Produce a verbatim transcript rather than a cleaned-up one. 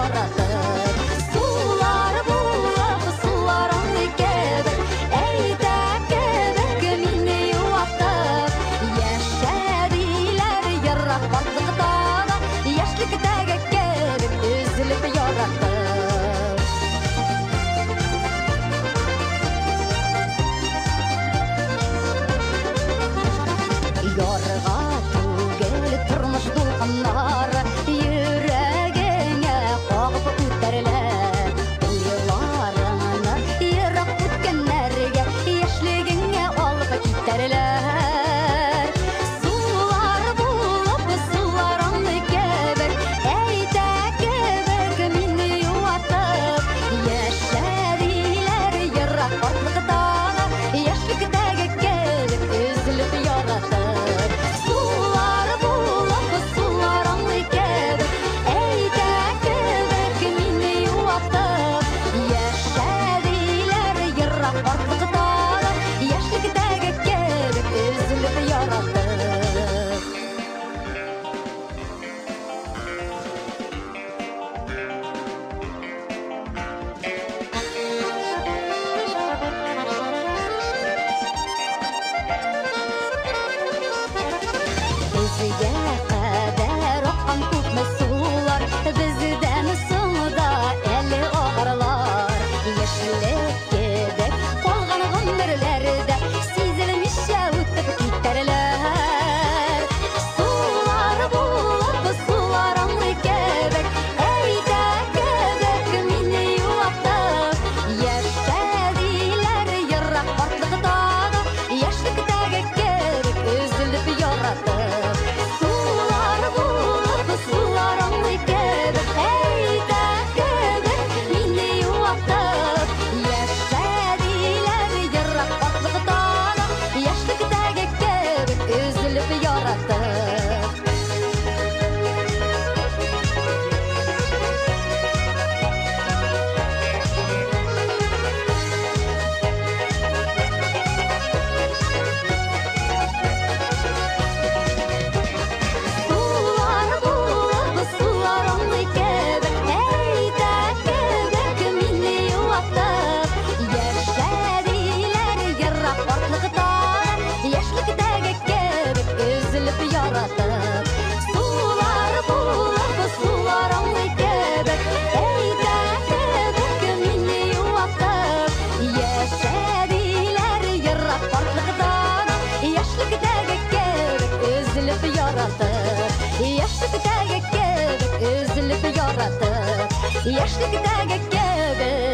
яратып. Сулар булып, суларың кебек, әйтәк кебек мине юатып. Яшәдиләр ерак барлыктан, яшьлектәге кебек өзелеп яратып. Ярга түгел тормыш дулкыннар, йөрәгеңә кагып үтәрләр. Уйларыңны ерак үткәннәргә, яшьлегеңә алып китәрләр. Сулар булып, суларың кебек, әйтәк кебек мине юатып. Яшәдиләр ерак барлыктан, яшьлектәге кебек өзелеп яратып. Безгә кадәр аккан күпме сулар, бездән соңда әле агырлар. Яшьлек кебек калган гомерләрдә сизелмичә үтеп китәрләр. Сулар булып, суларың кебек, әйтәк кебек мине юатып. Яшәдиләр ерак картлыктан, яшьлектәге кебек өзелеп яратып. Яшьлектәге кебек,